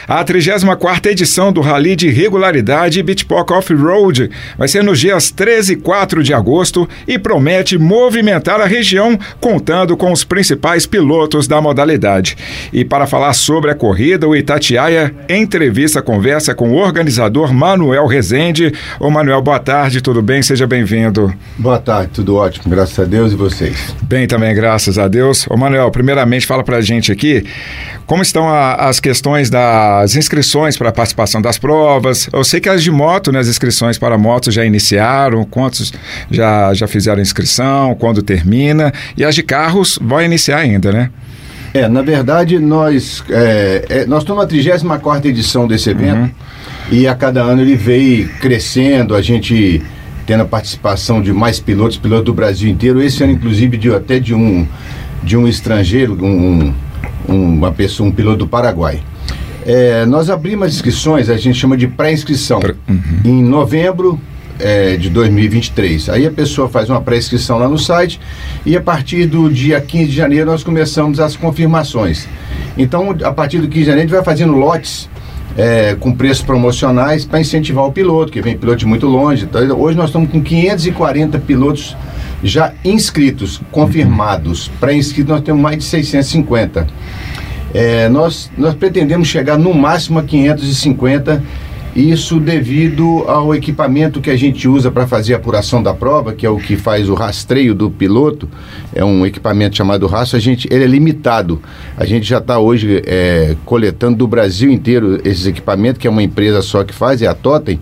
A 34ª edição do Rally de Regularidade Bitpock Off-Road vai ser nos dias 13 e 4 de agosto e promete movimentar a região, contando com os principais pilotos da modalidade. E para falar sobre a corrida, o Itatiaia conversa com o organizador Manuel Rezende. Ô Manuel, boa tarde, tudo bem? Seja bem-vindo. Boa tarde, tudo ótimo, graças a Deus, e vocês? Bem também, graças a Deus. Ô Manuel, primeiramente fala pra gente aqui como estão as questões das inscrições para a participação das provas. Eu sei que as de moto, né, as inscrições para motos já iniciaram, quantos já fizeram inscrição, quando termina, e as de carros vão iniciar ainda, né? Na verdade, nós estamos na 34ª edição desse evento, e a cada ano ele veio crescendo, a gente tendo a participação de mais pilotos do Brasil inteiro. Esse ano, inclusive, de um estrangeiro, um piloto do Paraguai. Nós abrimos as inscrições, a gente chama de pré-inscrição, em novembro de 2023. Aí a pessoa faz uma pré-inscrição lá no site e a partir do dia 15 de janeiro nós começamos as confirmações. Então, a partir do 15 de janeiro a gente vai fazendo lotes com preços promocionais para incentivar o piloto, que vem piloto de muito longe. Então, hoje nós estamos com 540 pilotos já inscritos, confirmados. Pré-inscritos nós temos mais de 650. Nós pretendemos chegar no máximo a 550, isso devido ao equipamento que a gente usa para fazer a apuração da prova, que é o que faz o rastreio do piloto. É um equipamento chamado rastro, ele é limitado. A gente já está hoje coletando do Brasil inteiro esses equipamentos, que é uma empresa só que faz, é a Totem.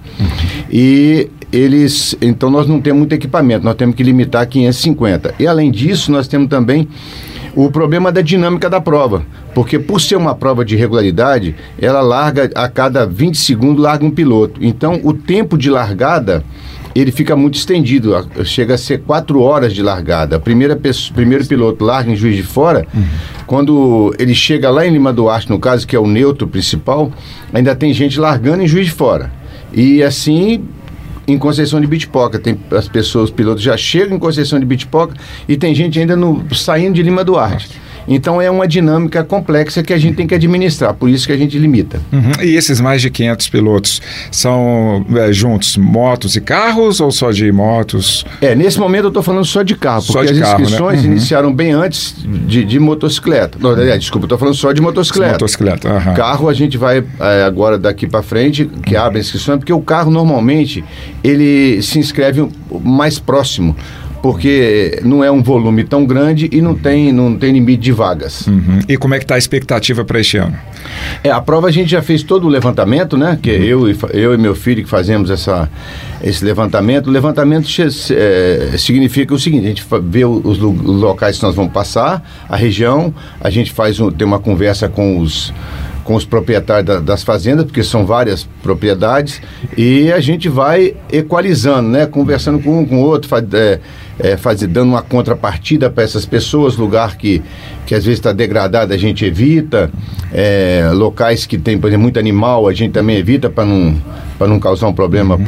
Então nós não temos muito equipamento, nós temos que limitar a 550. E além disso, nós temos também o problema da dinâmica da prova, porque por ser uma prova de regularidade, ela larga a cada 20 segundos, larga um piloto. Então o tempo de largada, ele fica muito estendido, chega a ser 4 horas de largada. Primeiro piloto larga em Juiz de Fora, quando ele chega lá em Lima Duarte, no caso, que é o neutro principal, ainda tem gente largando em Juiz de Fora. E assim, em Conceição de Bitpoca, os pilotos já chegam em Conceição de Bitpoca e tem gente ainda saindo de Lima Duarte. Então é uma dinâmica complexa que a gente tem que administrar, por isso que a gente limita. E esses mais de 500 pilotos são juntos motos e carros ou só de motos? Nesse momento eu estou falando só de carro, porque as inscrições iniciaram bem antes de motocicleta. Não, desculpa, eu estou falando só de motocicleta. Carro a gente vai agora daqui para frente, que abre a inscrição, porque o carro normalmente ele se inscreve mais próximo, porque não é um volume tão grande e não tem limite de vagas. E como é que está a expectativa para este ano? A prova a gente já fez todo o levantamento, né? Que eu e meu filho que fazemos esse levantamento. O levantamento significa o seguinte: a gente vê os locais que nós vamos passar, a região, a gente tem uma conversa com os proprietários das fazendas, porque são várias propriedades, e a gente vai equalizando, né? Conversando com um com o outro, dando uma contrapartida para essas pessoas. Lugar que às vezes está degradado a gente evita, locais que tem, por exemplo, muito animal a gente também evita para não causar um problema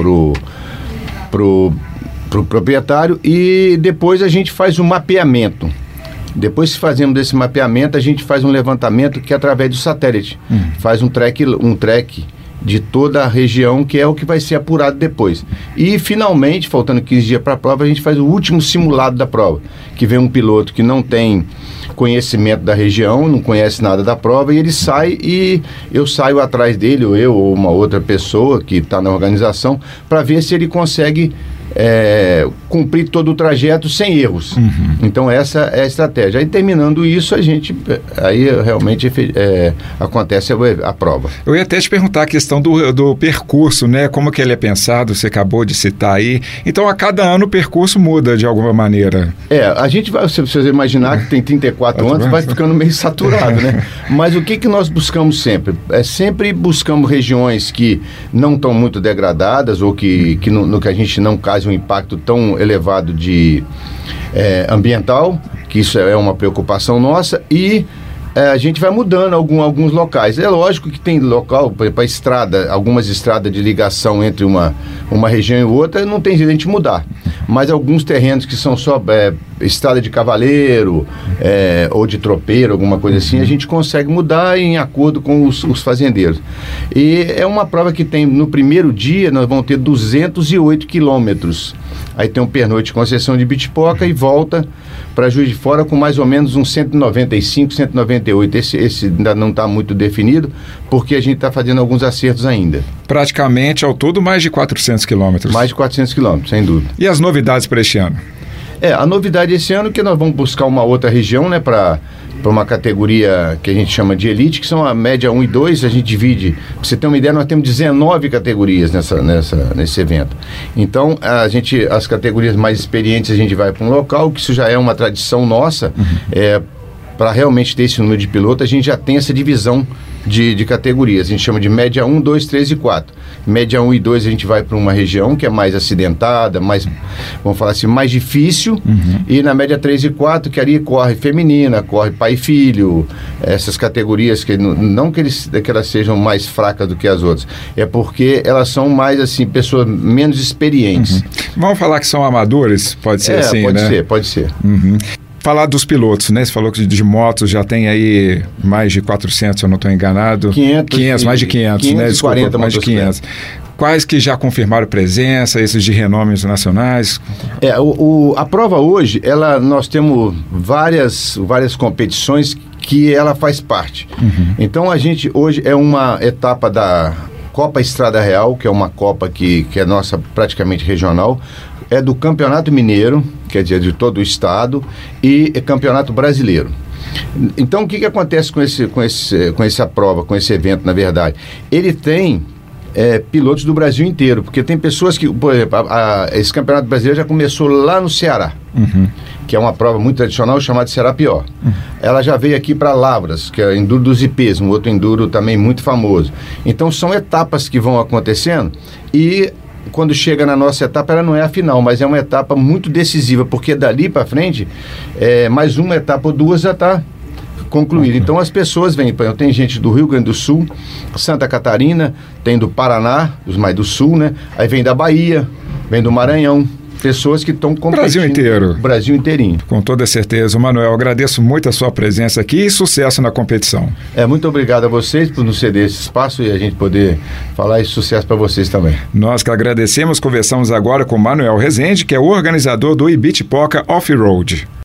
pro proprietário. E depois a gente faz um mapeamento. Depois que fazemos esse mapeamento, a gente faz um levantamento que é através do satélite. Faz um track de toda a região, que é o que vai ser apurado depois. E finalmente, faltando 15 dias para a prova, a gente faz o último simulado da prova, que vem um piloto que não tem conhecimento da região, não conhece nada da prova, e ele sai e eu saio atrás dele, ou uma outra pessoa que está na organização, para ver se ele consegue cumprir todo o trajeto sem erros. Então essa é a estratégia. Aí terminando isso, aí realmente acontece a prova. Eu ia até te perguntar a questão do percurso, né? Como que ele é pensado, você acabou de citar aí. Então a cada ano o percurso muda de alguma maneira. A gente vai, se você imaginar que tem 34 anos, vai ficando meio saturado, né? Mas o que nós buscamos sempre? Sempre buscamos regiões que não estão muito degradadas, ou que no que a gente não cause um impacto tão elevado de ambiental, que isso é uma preocupação nossa, e a gente vai mudando alguns locais. É lógico que tem local, por exemplo, a estrada, algumas estradas de ligação entre uma região e outra, não tem jeito de a gente mudar. Mas alguns terrenos que são só estrada de cavaleiro, ou de tropeiro, alguma coisa assim, a gente consegue mudar em acordo com os fazendeiros. E é uma prova que tem, no primeiro dia, nós vamos ter 208 quilômetros. Aí tem um pernoite de Conceição de Bitipoca e volta para Juiz de Fora com mais ou menos uns 195, 198. Esse ainda não está muito definido, porque a gente está fazendo alguns acertos ainda. Praticamente, ao todo, mais de 400 quilômetros. Mais de 400 quilômetros, sem dúvida. E as novidades para este ano? A novidade esse ano é que nós vamos buscar uma outra região, né, para uma categoria que a gente chama de elite, que são a média 1 e 2, a gente divide, para você ter uma ideia, nós temos 19 categorias nesse evento. Então, as categorias mais experientes, a gente vai para um local, que isso já é uma tradição nossa, para realmente ter esse número de piloto, a gente já tem essa divisão de categorias. A gente chama de média 1, 2, 3 e 4. Média 1 e 2 a gente vai para uma região que é mais acidentada, mais, vamos falar assim, mais difícil. E na média 3 e 4, que ali corre feminina, corre pai e filho, essas categorias que não que elas sejam mais fracas do que as outras, é porque elas são mais assim, pessoas menos experientes. Vamos falar que são amadores? Pode ser assim, né? Pode ser. Falar dos pilotos, né? Você falou que de motos já tem aí mais de 400, se eu não estou enganado. 500, mais de 500, né? Desculpa, mais de 500. Quais que já confirmaram presença, esses de renomes nacionais? A prova hoje, nós temos várias competições que ela faz parte. Então, a gente hoje é uma etapa da Copa Estrada Real, que é uma Copa que é nossa praticamente regional, é do Campeonato Mineiro, quer dizer, de todo o estado, e Campeonato Brasileiro. Então, o que acontece com essa prova, com esse evento, na verdade? Ele tem pilotos do Brasil inteiro, porque tem pessoas que, por exemplo, esse Campeonato Brasileiro já começou lá no Ceará, que é uma prova muito tradicional chamada Ceará Pior. Ela já veio aqui para Lavras, que é o Enduro dos Ipês, um outro enduro também muito famoso. Então, são etapas que vão acontecendo e quando chega na nossa etapa, ela não é a final, mas é uma etapa muito decisiva, porque dali para frente, mais uma etapa ou duas já está concluída. Então as pessoas vêm, tem gente do Rio Grande do Sul, Santa Catarina, tem do Paraná, os mais do Sul, né? Aí vem da Bahia, vem do Maranhão, pessoas que estão competindo. Brasil inteiro. Brasil inteirinho. Com toda certeza. Manuel, agradeço muito a sua presença aqui e sucesso na competição. Muito obrigado a vocês por nos ceder esse espaço e a gente poder falar, e sucesso para vocês também. Nós que agradecemos, conversamos agora com Manuel Rezende, que é o organizador do Ibitipoca Off-Road.